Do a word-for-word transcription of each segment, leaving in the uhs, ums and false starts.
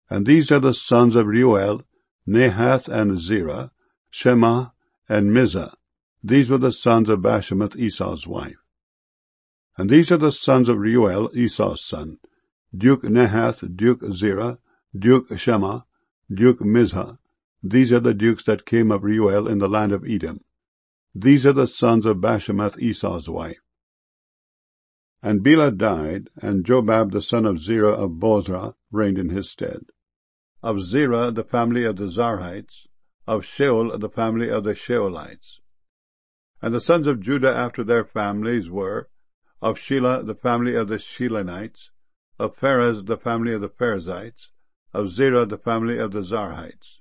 And these are the sons of Reuel, Nahath and Zerah, Shema and Mizah. These were the sons of Bashemath, Esau's wife. And these are the sons of Reuel, Esau's son, Duke Nahath, Duke Zerah, Duke Shema, Duke Mizah. These are the dukes that came of Reuel in the land of Edom. These are the sons of Bashemath, Esau's wife. And Bela died, and Jobab the son of Zerah of Bozrah reigned in his stead. Of Zerah the family of the Zarhites, of Shaul the family of the Shaulites. And the sons of Judah after their families were, of Shelah the family of the Shelanites, of Pharez the family of the Perizzites, of Zerah the family of the Zarhites.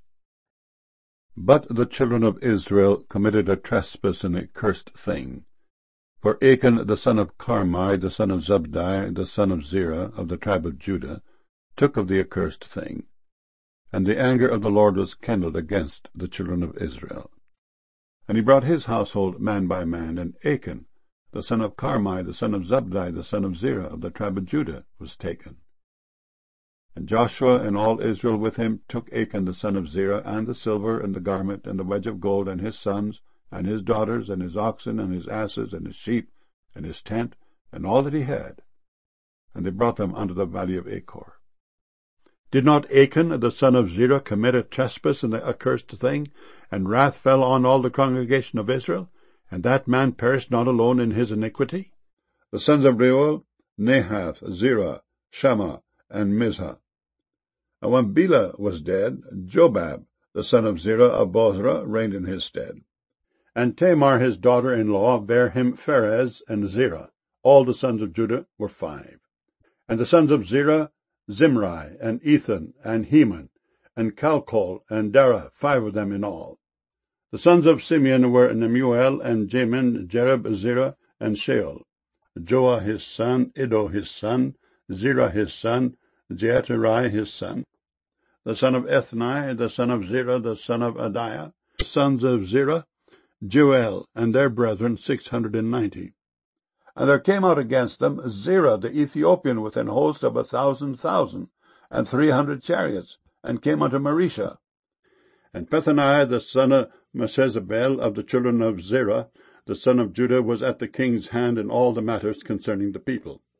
But the children of Israel committed a trespass and a cursed thing. For Achan the son of Carmi, the son of Zabdi, the son of Zerah, of the tribe of Judah, took of the accursed thing. And the anger of the Lord was kindled against the children of Israel. And he brought his household man by man, and Achan, the son of Carmi, the son of Zabdi, the son of Zerah, of the tribe of Judah, was taken. And Joshua and all Israel with him took Achan the son of Zerah, and the silver, and the garment, and the wedge of gold, and his sons, and his daughters, and his oxen, and his asses, and his sheep, and his tent, and all that he had. And they brought them unto the valley of Achor. Did not Achan the son of Zerah commit a trespass and the accursed thing, and wrath fell on all the congregation of Israel, and that man perished not alone in his iniquity? The sons of Reuel, Nahath, Zerah, Shema, and Mizah. And when Bela was dead, Jobab, the son of Zerah of Bozrah, reigned in his stead. And Tamar his daughter-in-law bare him Pharez and Zerah. All the sons of Judah were five. And the sons of Zerah, Zimri, and Ethan, and Heman, and Calcol, and Dara, five of them in all. The sons of Simeon were Nemuel, and Jamin, Jereb, Zerah, and Sheol. Joah his son, Iddo his son, Zerah his son, Jeaterai his son. The son of Ethni, the son of Zerah, the son of Adiah. The sons of Zerah, Jeuel, and their brethren, six hundred and ninety. And there came out against them Zerah the Ethiopian with an host of a thousand thousand, and three hundred chariots, and came unto Marisha. And Pethaniah the son of Mesezabel of the children of Zerah, the son of Judah, was at the king's hand in all the matters concerning the people.